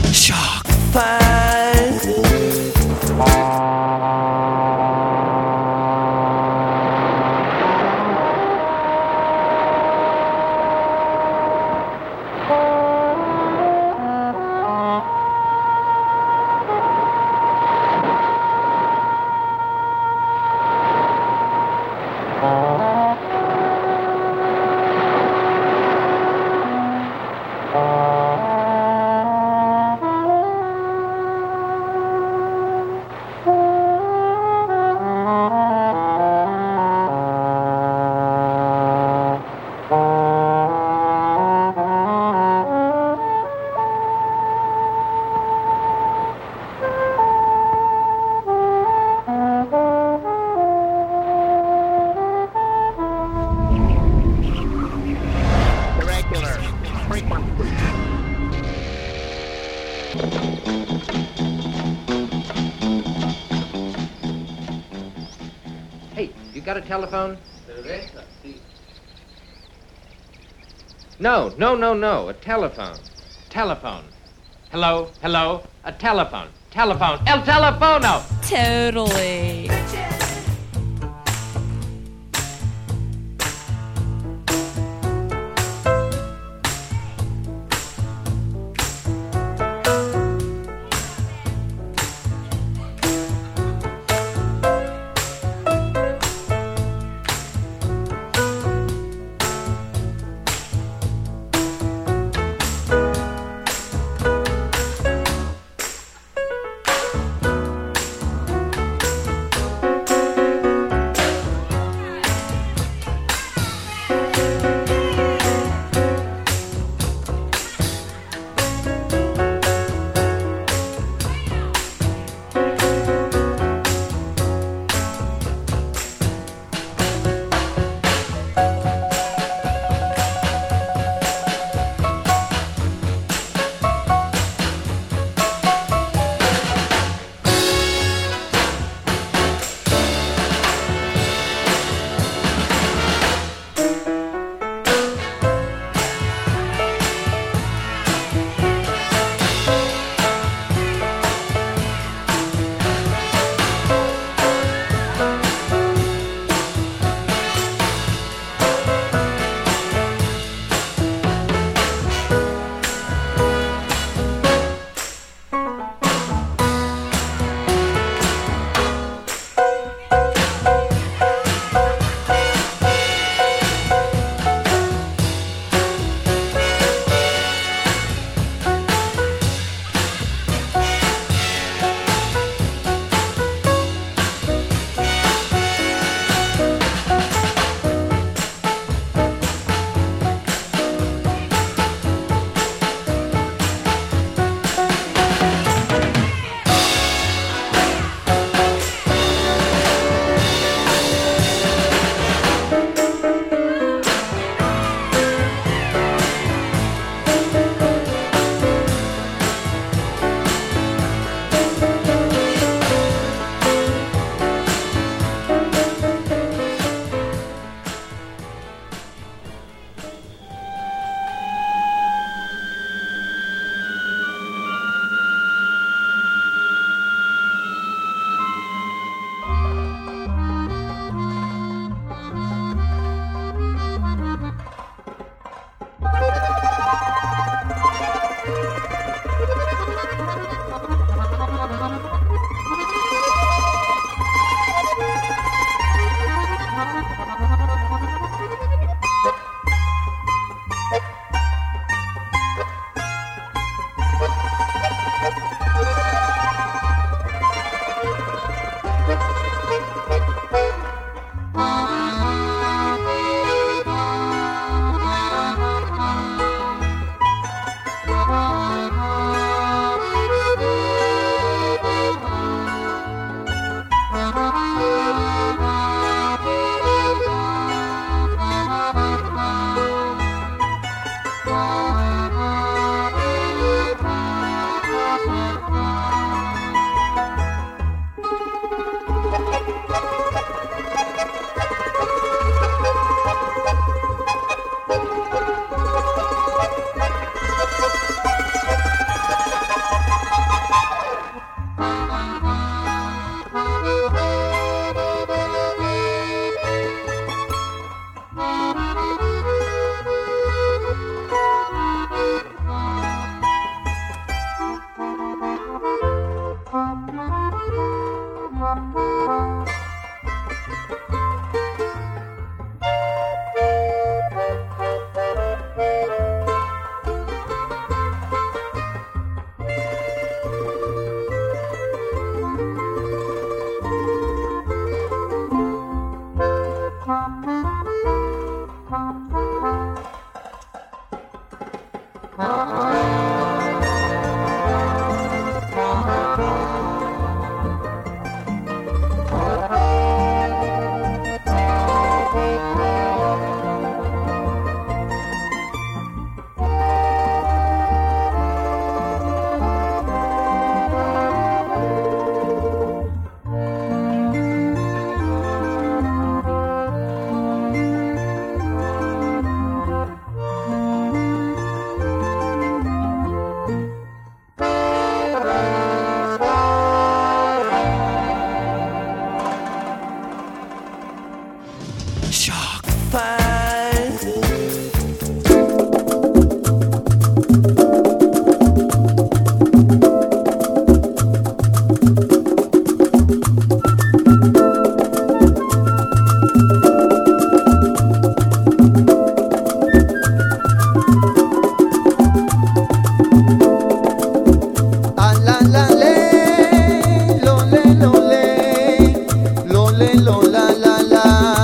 Shark Five. Hey, you got a telephone? No, a telephone. Telephone. Hello, hello, a telephone. Telephone. El telefono! Totally. Shock 5. Ah, la, la, le, lo, le, lo, le, lo, le, lo, la, la, la.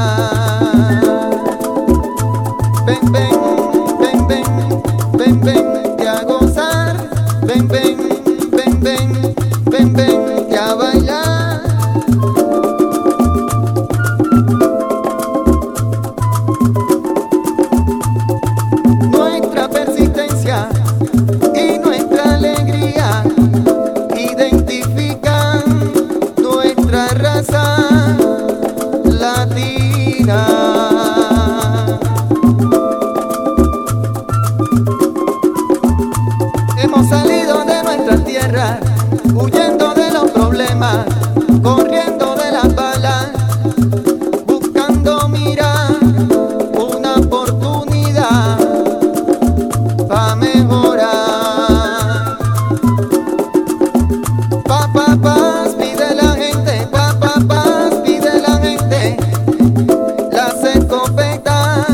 Ven, ven, ven, ven, ven, vente a gozar. Ven, ven, ven, ven, ven, vente a bailar. Nuestra persistencia y nuestra alegría identifican nuestra raza latina. Hemos salido de nuestra tierra, huyendo de los problemas, corriendo de las balas, buscando mirar una oportunidad para mejorar. Paz pide la gente, paz pide la gente, las escopetas.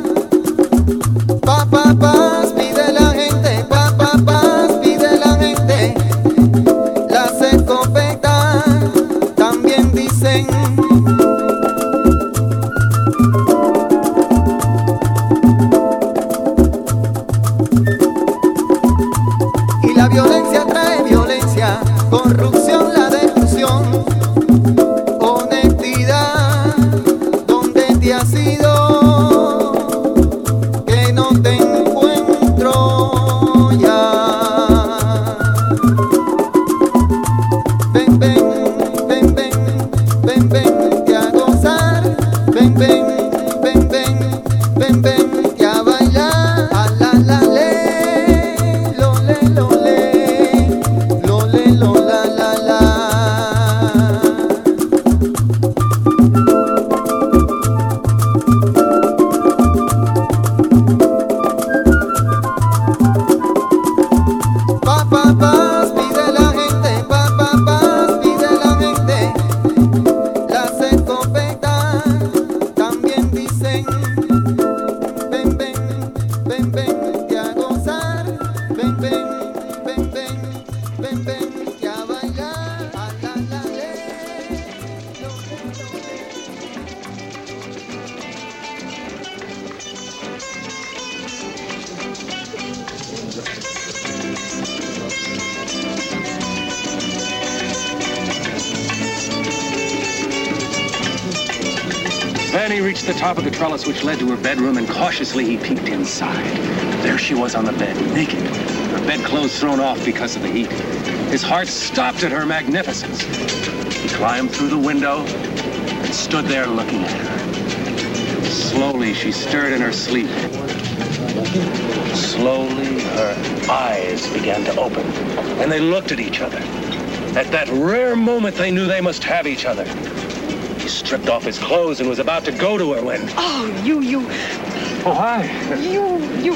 Paz pide la gente, paz pide la gente, las escopetas también dicen. Y la violencia trae violencia, corrupción, la destrucción, honestidad, ¿dónde te has ido? Que no te encuentro ya. Ven, ven, ven, ven, ven, vente a gozar. Ven, ven, ven, ven, ven, vente a bailar. Ah, la, la, le, lo, le, lo, le, lo, le, lo, la, la, la. Paz pide la gente, paz pide la gente, las escopetas también dicen. Ven, ven, ven, vente a gozar. Ven, ven, ven, ven, ven, vente a bailar. Ah, la, la, le, lo, Then he reached the top of the trellis which led to her bedroom, and cautiously he peeked inside. There she was on the bed, naked, her bedclothes thrown off because of the heat. His heart stopped at her magnificence. He climbed through the window and stood there looking at her. Slowly she stirred in her sleep. Slowly her eyes began to open, and they looked at each other. At that rare moment they knew they must have each other. He stripped off his clothes and was about to go to her when... Oh, you. Oh, hi. You.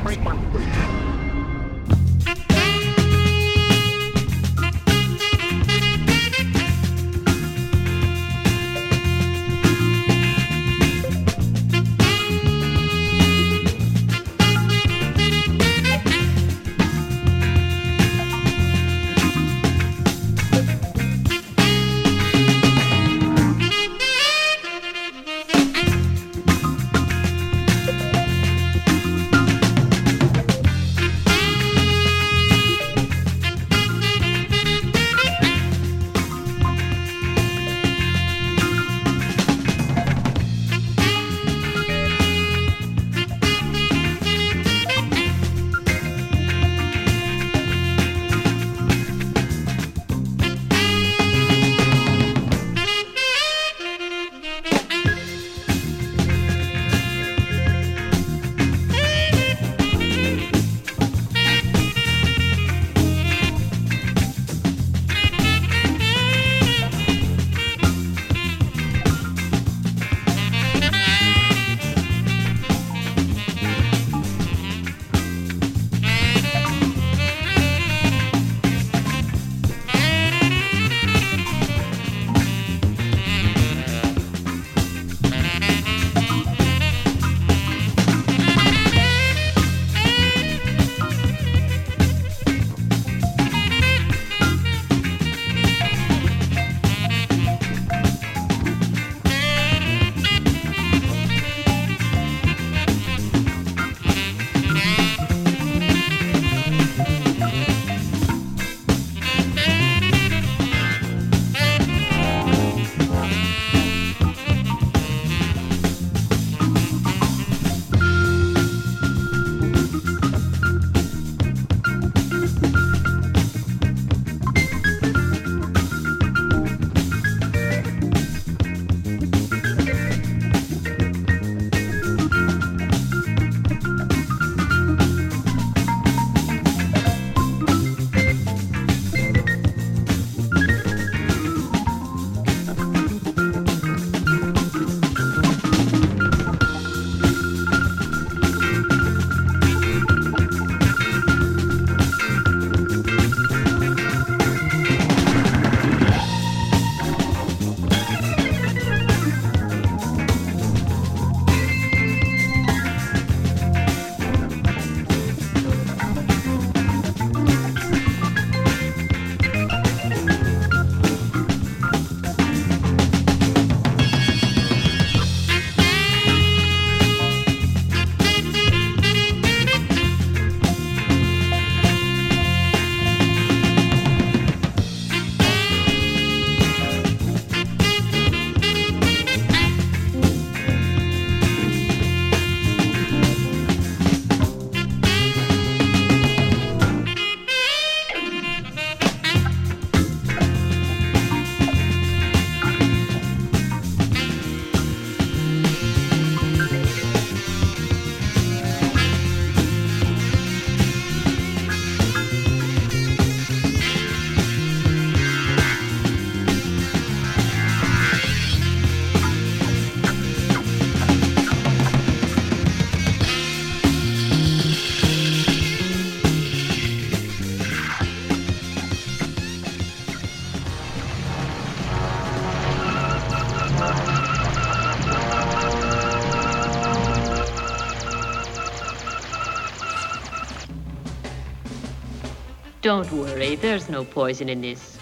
Don't worry, there's no poison in this.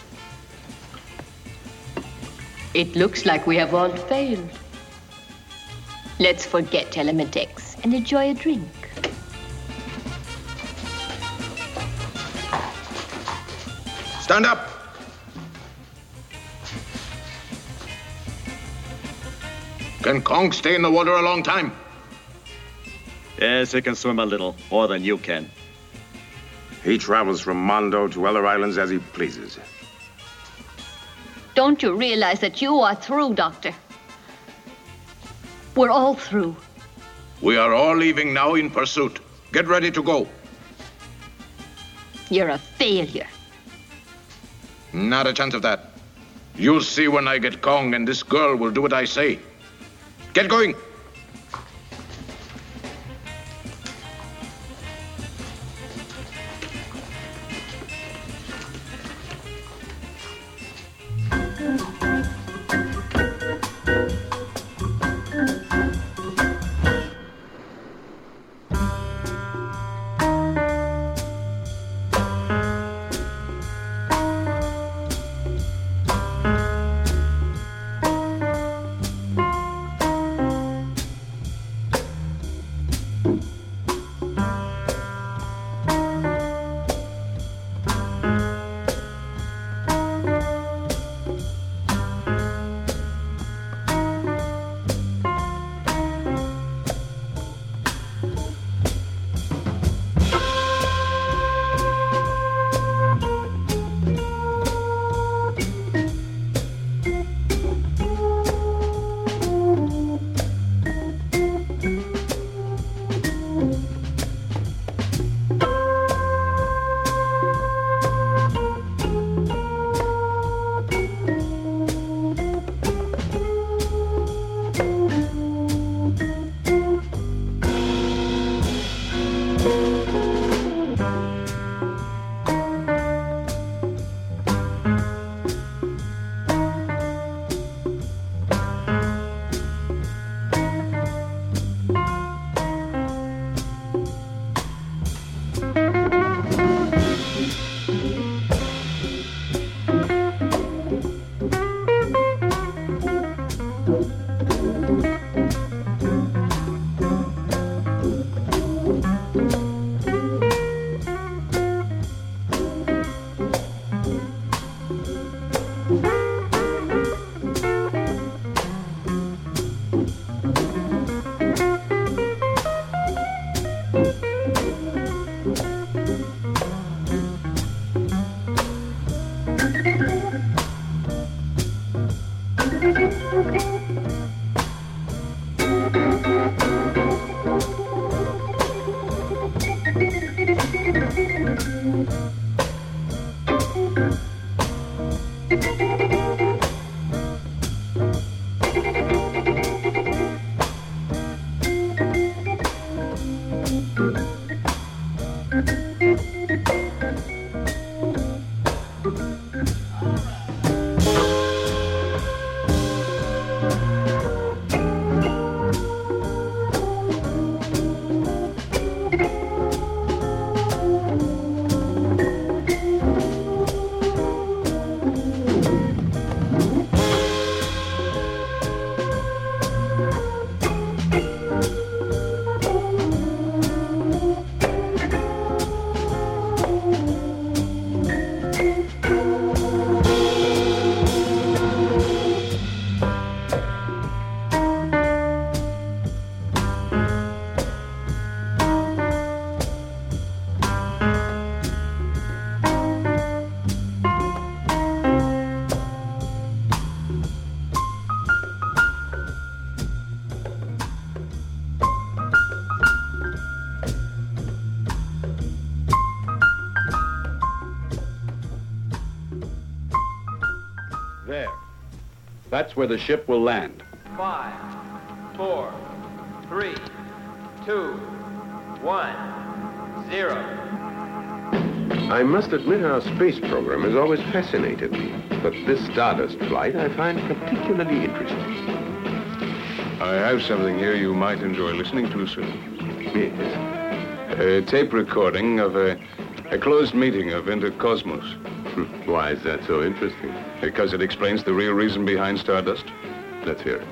It looks like we have all failed. Let's forget Element X and enjoy a drink. Stand up. Can Kong stay in the water a long time? Yes, he can swim a little, more than you can. He travels from Mondo to other islands as he pleases. Don't you realize that you are through, Doctor? We're all through. We are all leaving now in pursuit. Get ready to go. You're a failure. Not a chance of that. You'll see when I get Kong, and this girl will do what I say. Get going. There. That's where the ship will land. 5, 4, 3, 2, 1, 0. I must admit our space program has always fascinated me, but this Stardust flight I find particularly interesting. I have something here you might enjoy listening to, sir. Yes. A tape recording of a closed meeting of Intercosmos. Why is that so interesting? Because it explains the real reason behind Stardust. Let's hear it.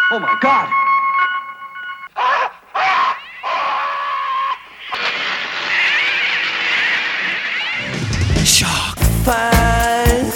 Oh, my God! Shark Fight.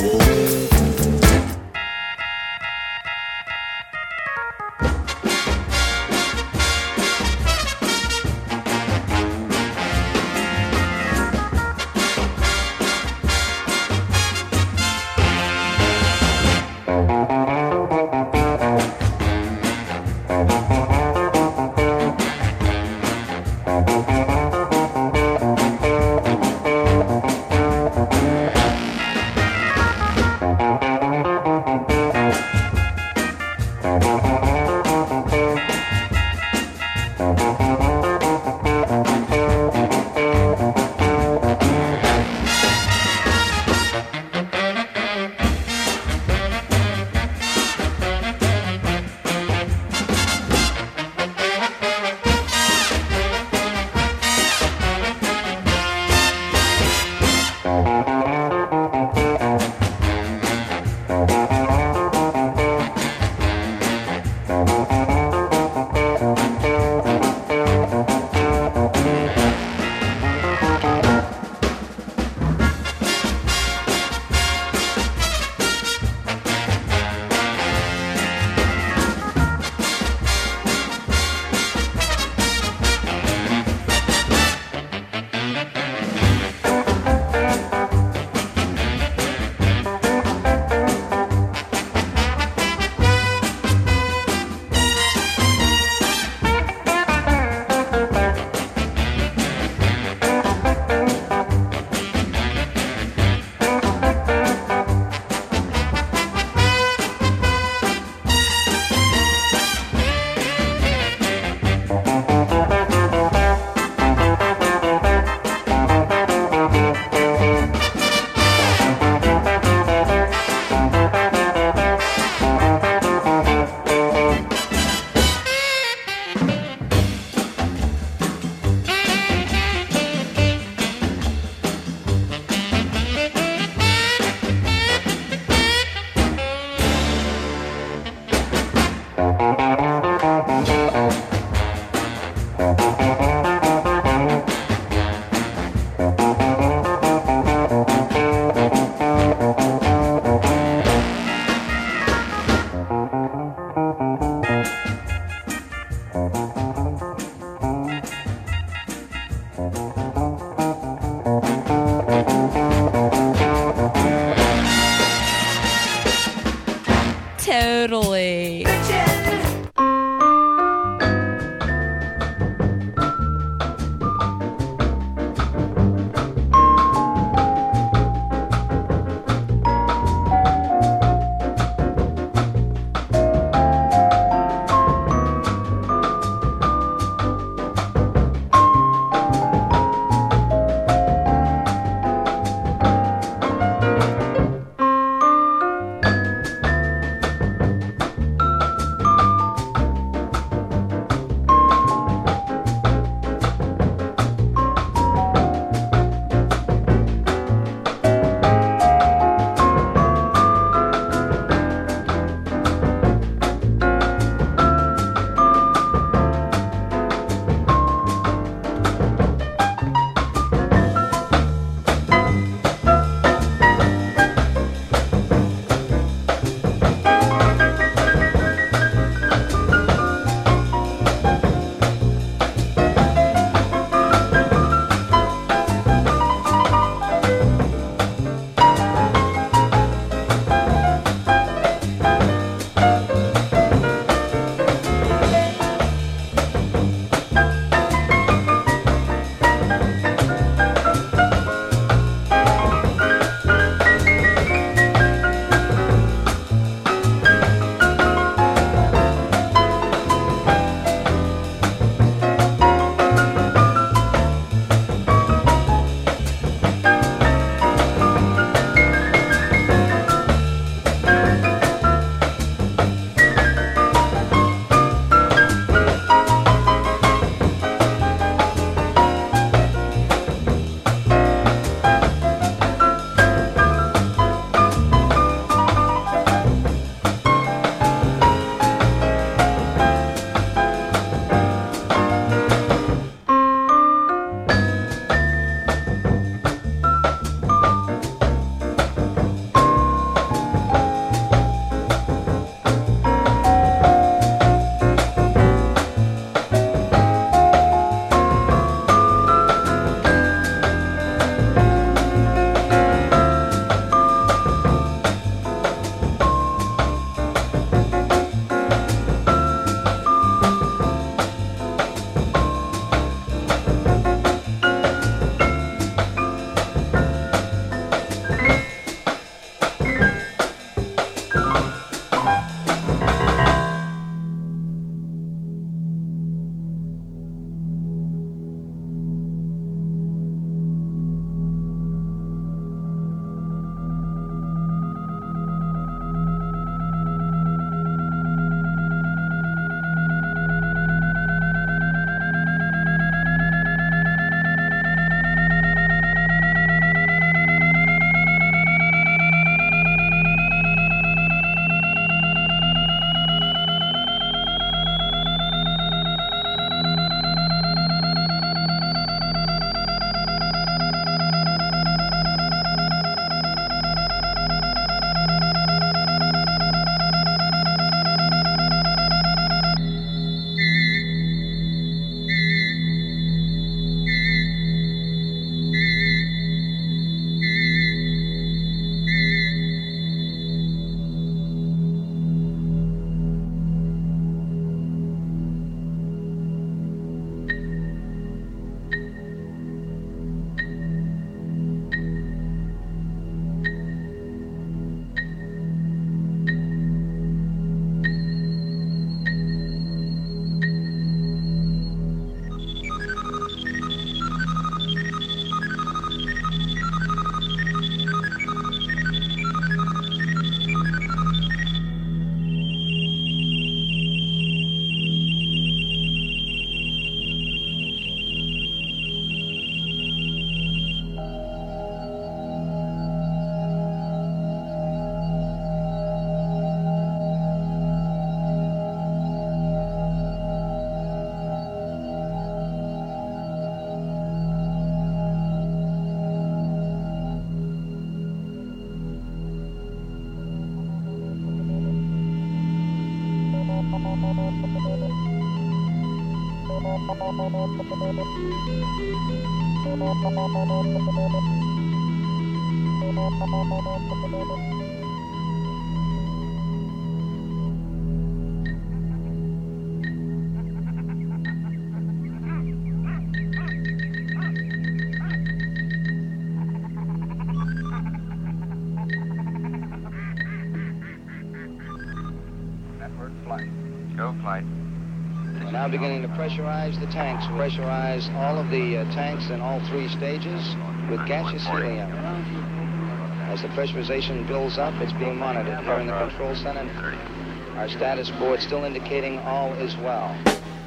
Network flight. Go flight. We're now beginning to pressurize the tanks. Pressurize all of the tanks in all three stages with gaseous helium. As the pressurization builds up, it's being monitored here in the control center. Our status board still indicating all is well.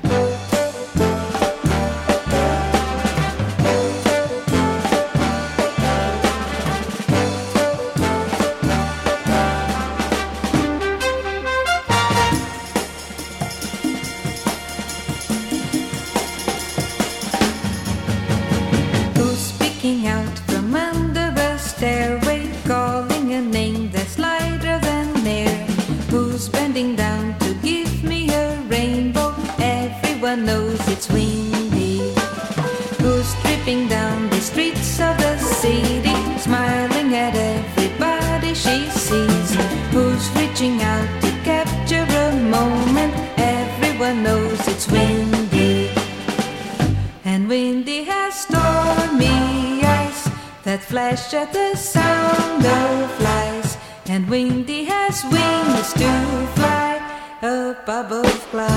Flash at the sound of flies, and Windy has wings to fly up above clouds,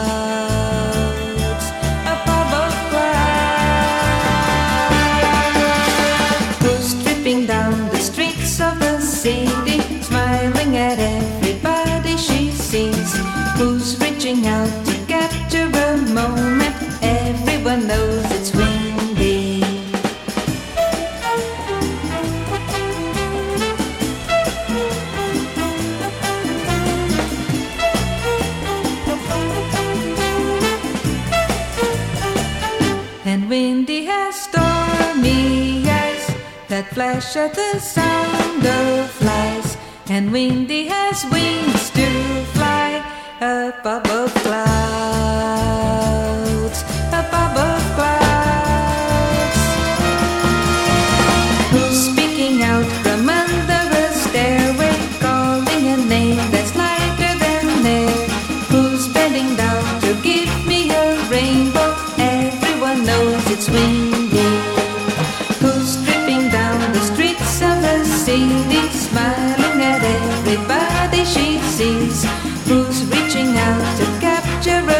up above clouds. Who's tripping down the streets of the city, smiling at everybody she sees? Who's reaching out to capture a moment? Everyone knows it's Windy. Windy has stormy eyes that flash at the sound of flies, and Windy has wings to fly up above clouds, up above clouds. Who's speaking out from under a stairway, calling a name that's lighter than air? Who's bending down to give me a rainbow? Everyone knows it's Windy. Who's tripping down the streets of the city, smiling at everybody she sees? Who's reaching out to capture a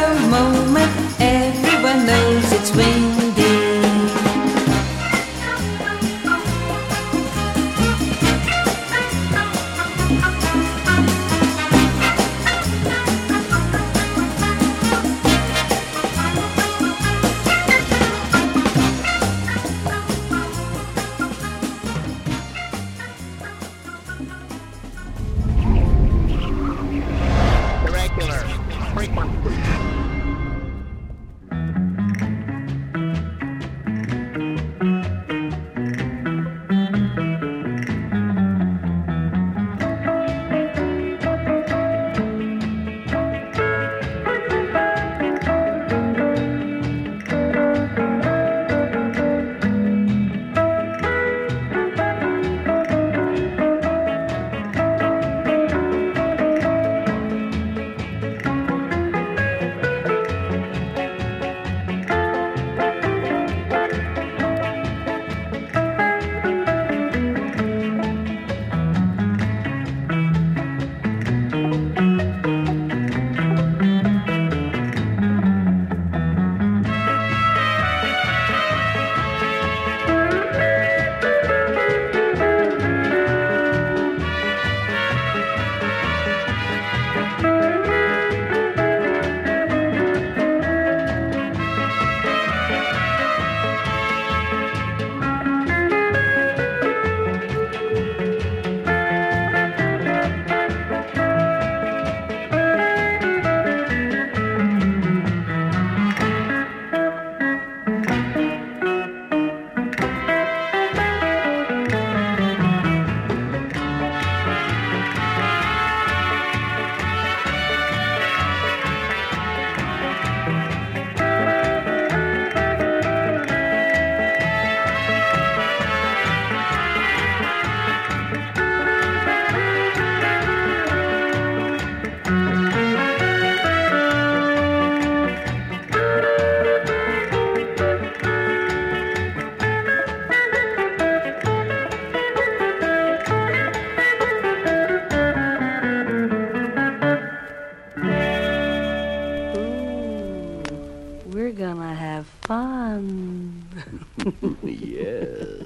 Yes.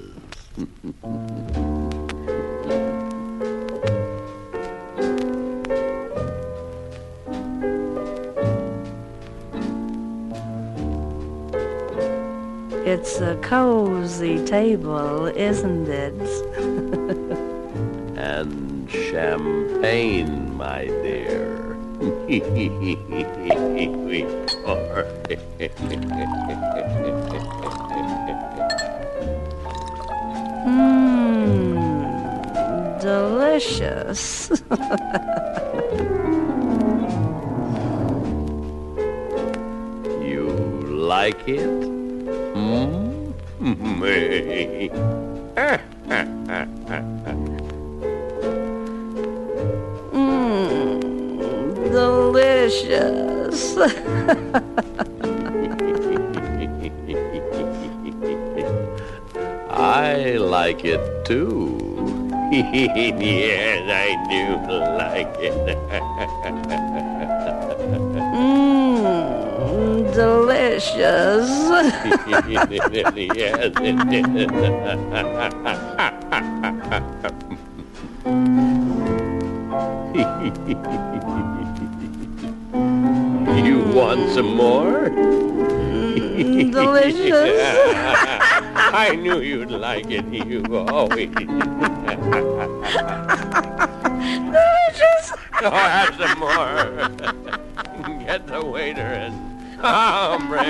It's a cozy table, isn't it? And champagne, my dear. Delicious. You like it? Delicious. I like it too. Yes, I do like it. Delicious. Yes, it is. You want some more? Delicious. I knew you'd like it. You always. Delicious. Oh, have some more. Get the waiter and hombre.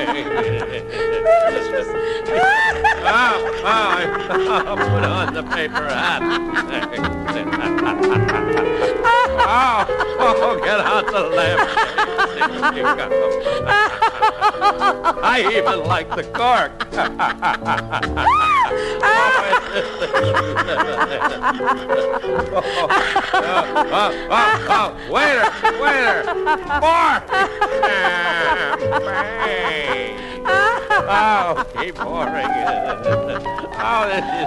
Put on the paper hat. Get out the lamp. I even like the cork. Waiter, more champagne. Oh, keep pouring it. Oh, this is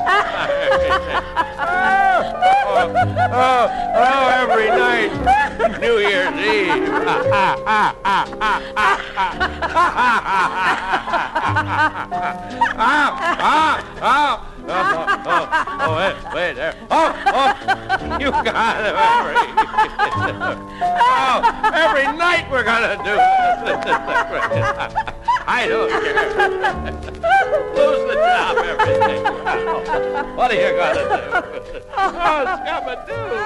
every night, New Year's Eve. Wait there. You got it every night we're gonna do this. I don't care. Lose the job, everything. What are you gonna do? Oh, Scabadoo.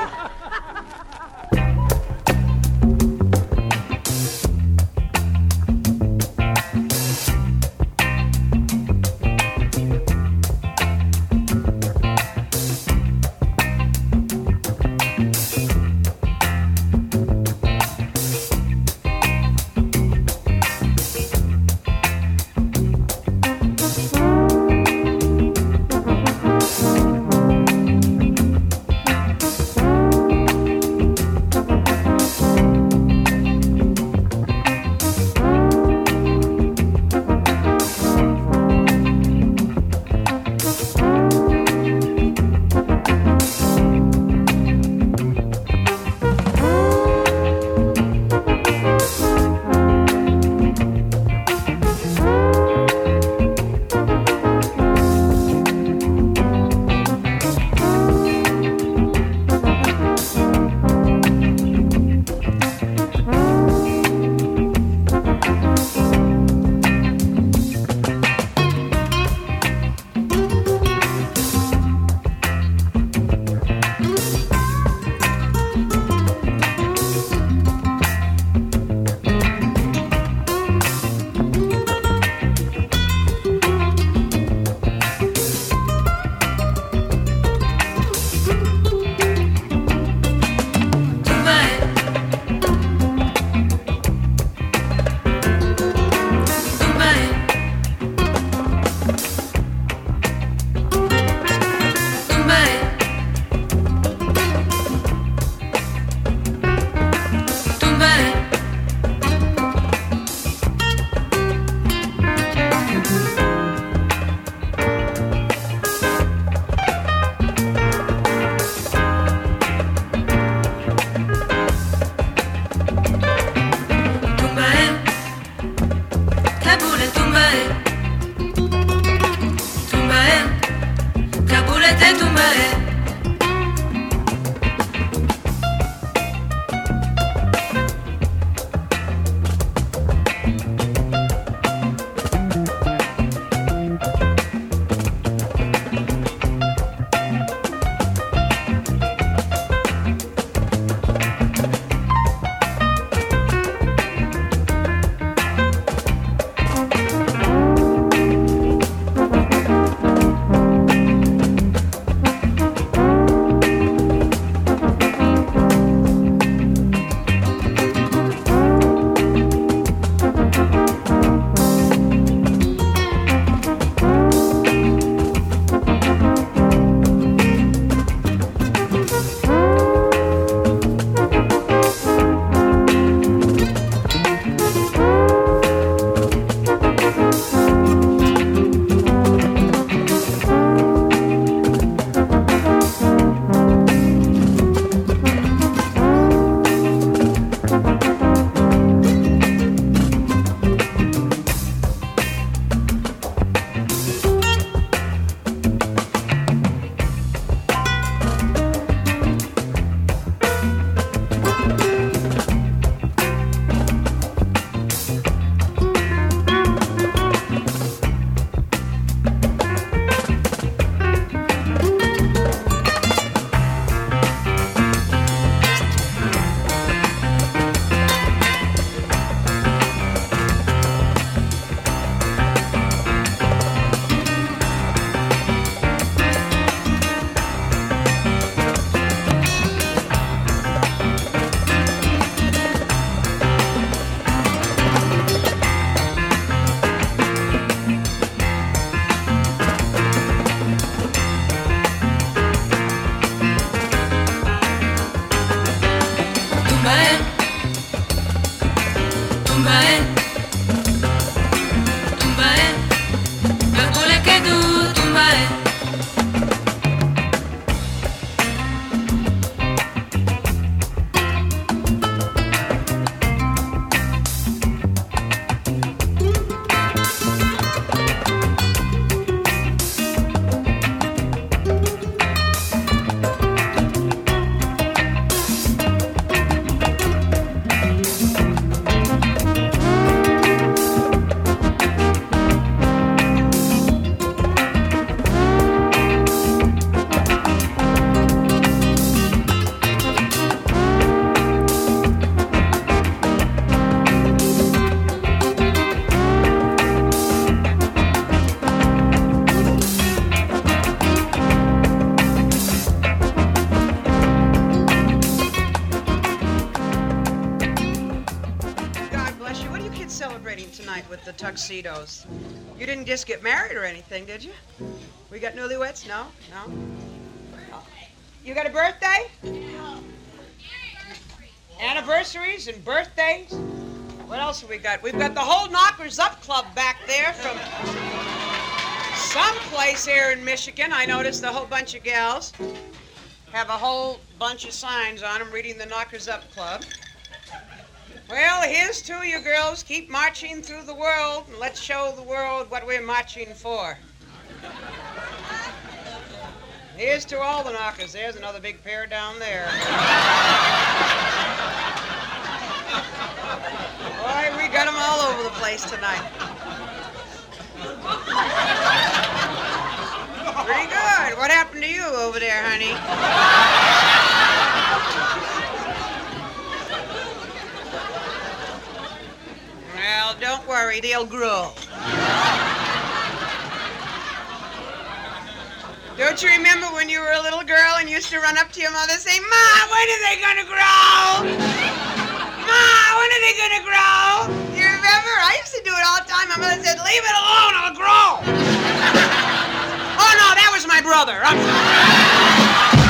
tuxedos. You didn't just get married or anything, did you? We got newlyweds? No? You got a birthday? Anniversaries and birthdays? What else have we got? We've got the whole Knockers Up Club back there from someplace here in Michigan. I noticed a whole bunch of gals have a whole bunch of signs on them reading the Knockers Up Club. Well, here's to you girls. Keep marching through the world, and let's show the world what we're marching for. Here's to all the knockers. There's another big pair down there. Boy, we got them all over the place tonight. Pretty good. What happened to you over there, honey? Well, don't worry. They'll grow. Don't you remember when you were a little girl and used to run up to your mother and say, Ma, when are they gonna grow? Ma, when are they gonna grow? You remember? I used to do it all the time. My mother said, leave it alone, it'll grow. Oh, no, that was my brother. I'm sorry.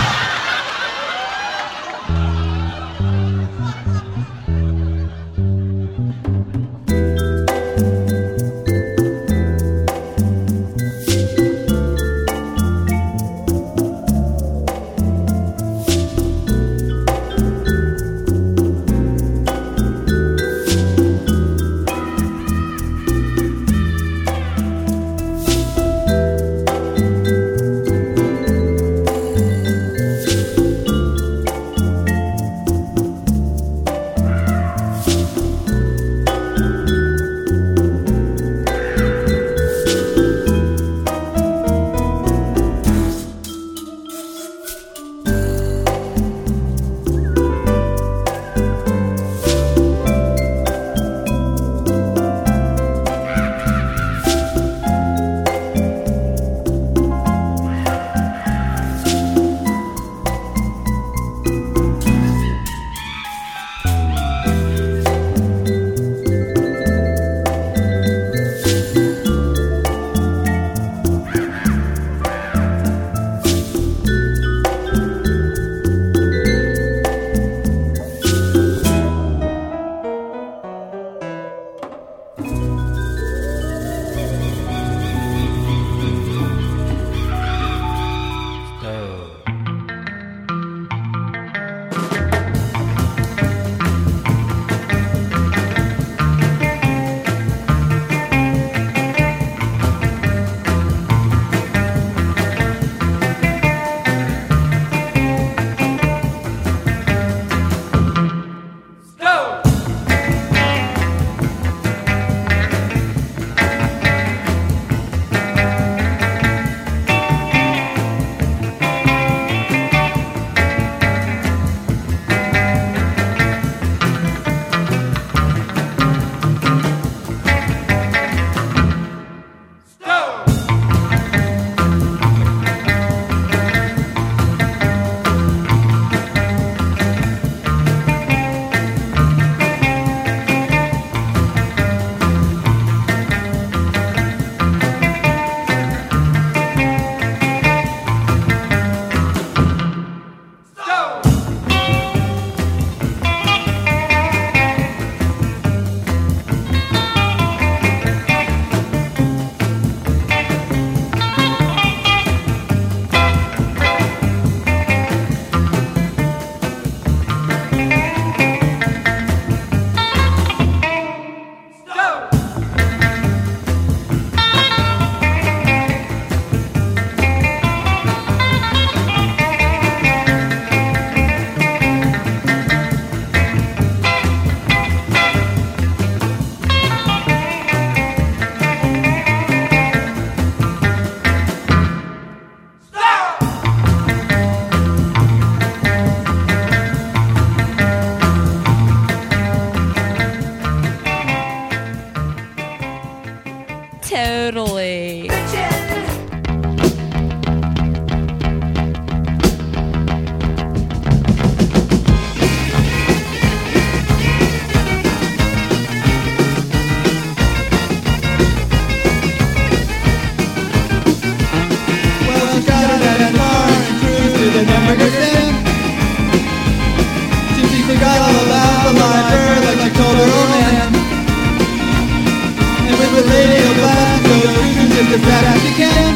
as fast as you can.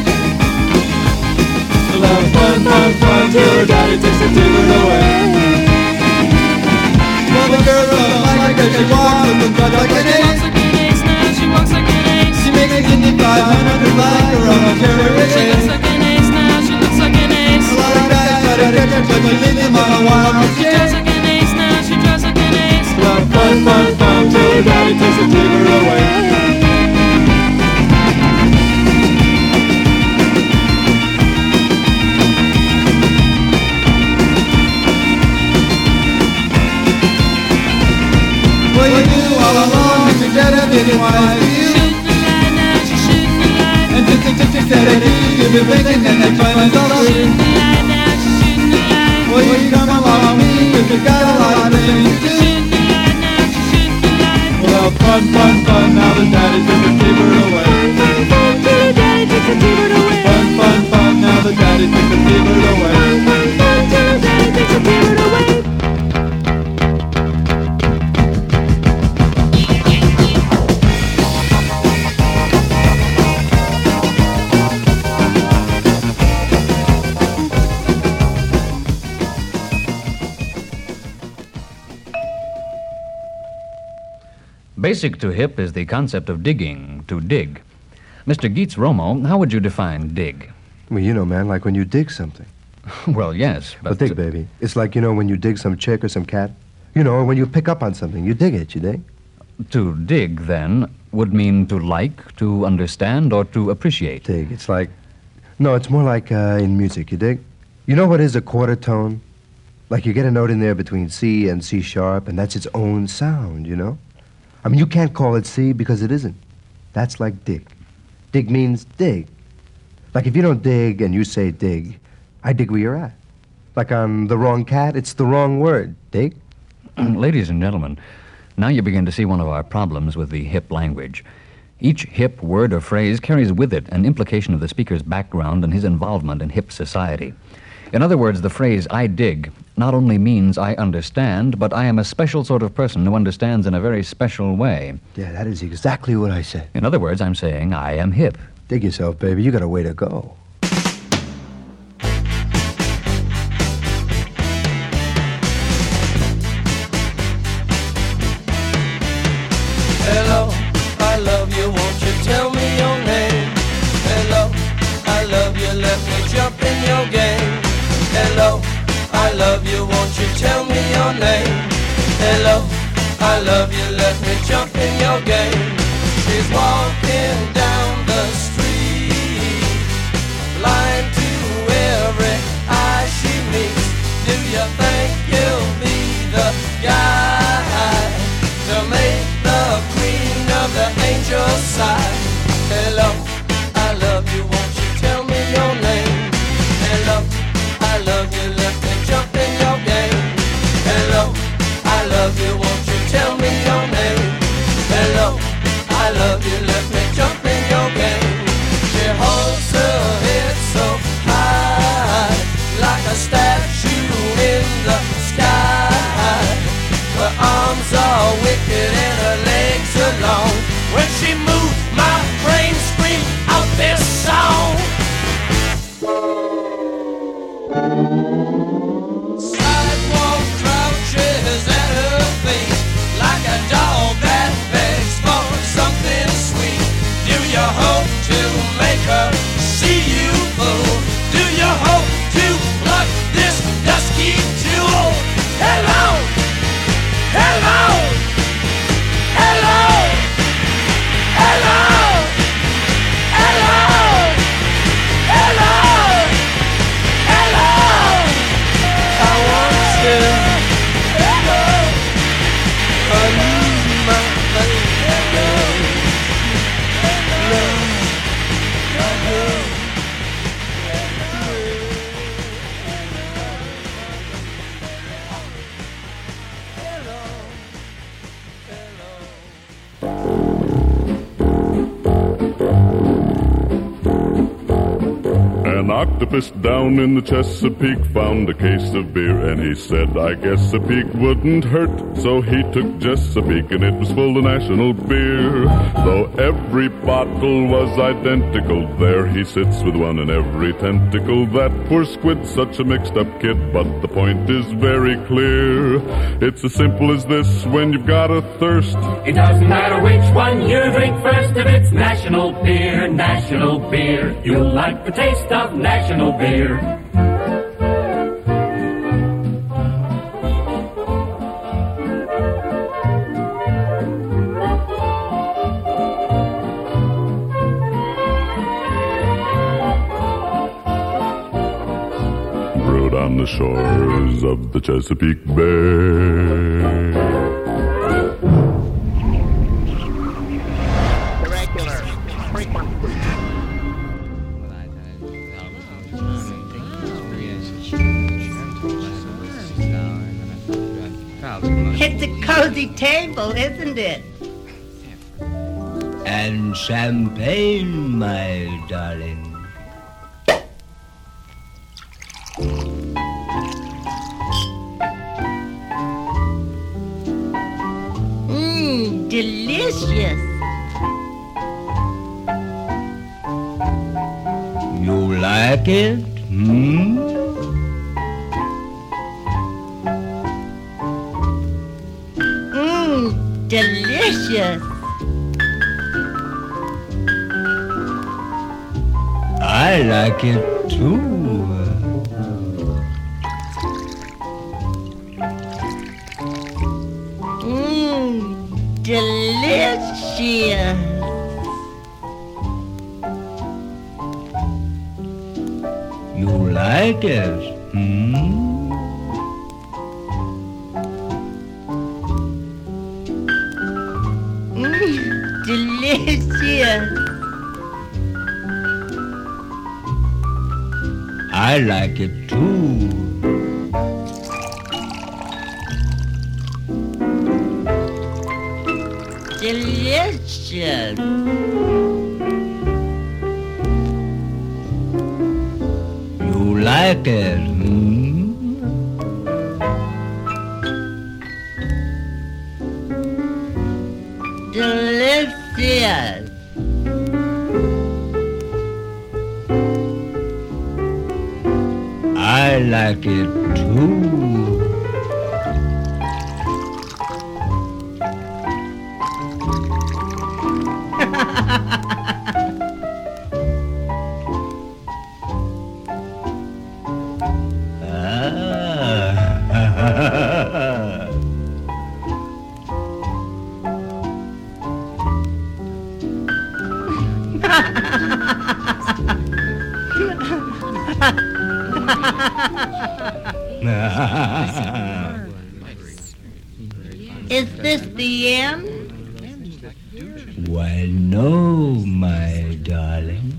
We'll have fun, fun, fun till her daddy takes the ticket away. Well, the girl doesn't like it 'cause she walks with the butt like an ace. She walks like an ace. She makes it in 500 like her on a carriage. She looks like an ace now, she looks like an ace. A lot of guys try to catch her, but she leaves them on a wild chase. She drives like an ace now, she drives like an ace. We'll have fun, fun, fun till her daddy takes the ticket away. Well, you knew all along that your dad had been wise to you. And just the chicks said that you've been thinking and they find us all up. Well, you come along with me 'cause you got a lot of things to do. Well, fun, fun, fun, now the daddy took the T-bird away. Fun, fun, till the daddy takes the T-bird away. Fun, fun, fun, now the daddy takes the T-bird away. Fun, fun, till the daddy takes the T-bird away. Basic to hip is the concept of digging, to dig. Mr. Geets Romo, how would you define dig? Well, you know, man, like when you dig something. Well, yes, but... Well, dig, baby. It's like, you know, when you dig some chick or some cat. You know, or when you pick up on something. You dig it, you dig? To dig, then, would mean to like, to understand, or to appreciate. Dig. It's like... No, it's more like in music, you dig? You know what is a quarter tone? Like you get a note in there between C and C sharp, and that's its own sound, you know? I mean, you can't call it C because it isn't. That's like dig. Dig means dig. Like if you don't dig and you say dig, I dig where you're at. Like on the wrong cat, it's the wrong word. Dig? Ladies and gentlemen, now you begin to see one of our problems with the hip language. Each hip word or phrase carries with it an implication of the speaker's background and his involvement in hip society. In other words, the phrase, I dig, not only means I understand, but I am a special sort of person who understands in a very special way. Yeah, that is exactly what I said. In other words, I'm saying I am hip. Dig yourself, baby. You got a way to go. Hello, I love you, won't you tell me your name? Hello, I love you, let me jump in your game. Hello, I love you, won't you tell me your name? Hello, I love you, let me jump in your game. She's walking down the street, blind to every eye she meets. Do you think you'll be the guy to make the queen of the angels sigh? Hello, I love you, won't you tell me your name? Hello, I love you, let me jump in your game. Hello, I love you, won't you tell me your name? Hello, I love you, let me jump in your game. octopus down in the Chesapeake found a case of beer, and he said, I guess a peak wouldn't hurt. So he took Chesapeake, and it was full of national beer. Though every bottle was identical, there he sits with one in every tentacle. That poor squid's such a mixed-up kid, but the point is very clear. It's as simple as this: when you've got a thirst, it doesn't matter which one you drink first. If it's national beer, you'll like the taste of national beer. Brewed on the shores of the Chesapeake Bay. It's a cozy table, isn't it? And champagne, my darling. Delicious. You like it? Delicious. I like it too. Delicious. You like it? Delicious. I like it too. Delicious. You like it? Delicious. I like it too. Is this the end? Why, no, my darling.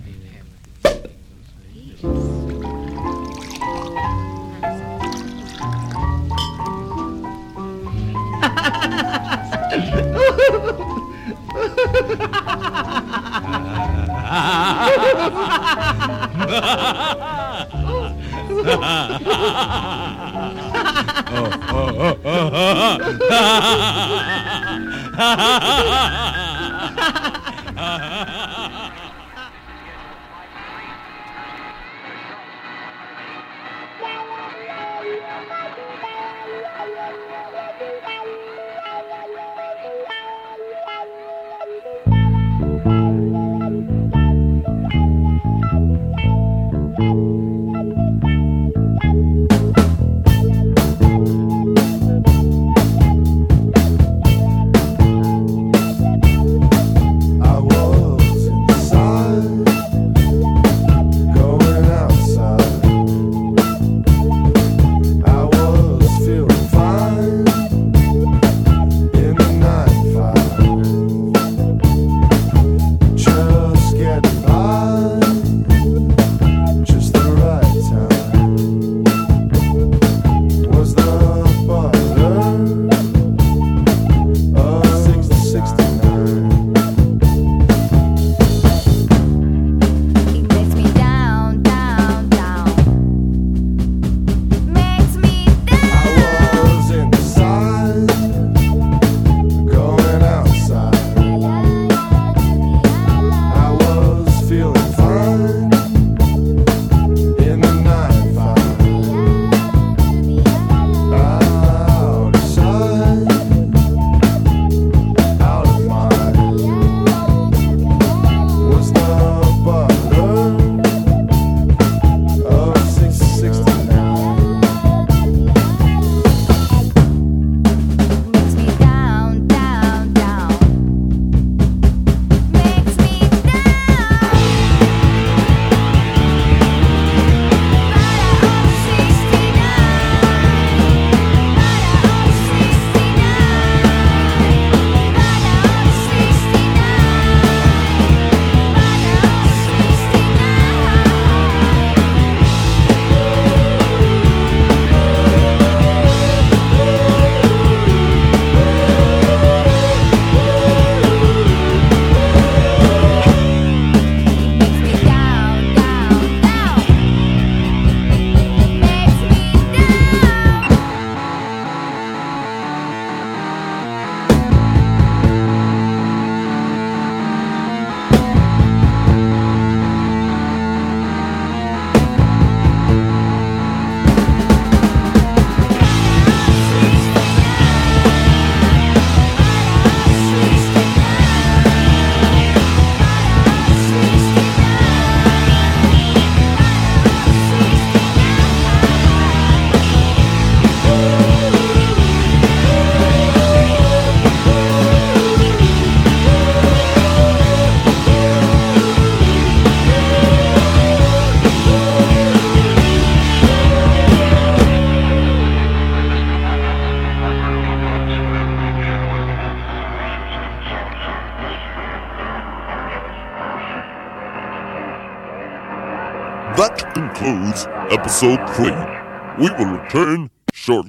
concludes episode 3. We will return shortly.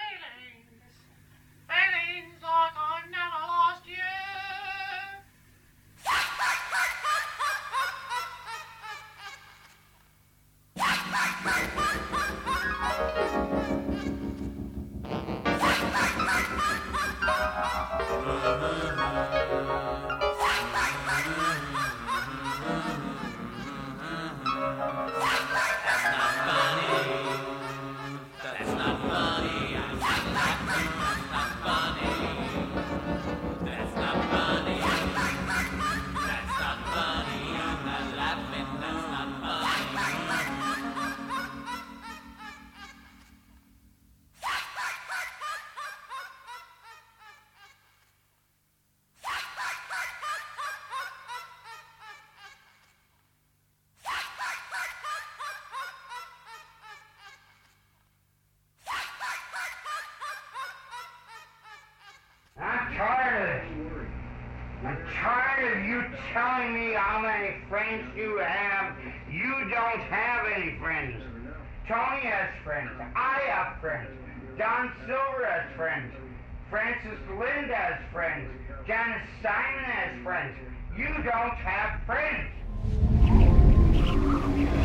I'm tired of you telling me how many friends you have. You don't have any friends. Tony has friends. I have friends. Don Silver has friends. Francis Lind has friends. Janice Simon has friends. You don't have friends.